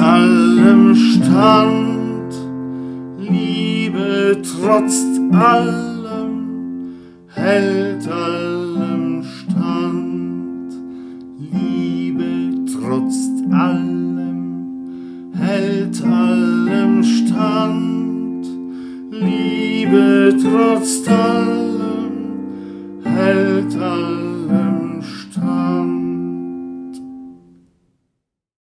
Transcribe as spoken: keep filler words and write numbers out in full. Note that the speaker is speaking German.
allem stand, Liebe trotzt allem, hält allem stand, Liebe trotzt allem, hält allem stand, Liebe trotzt allem.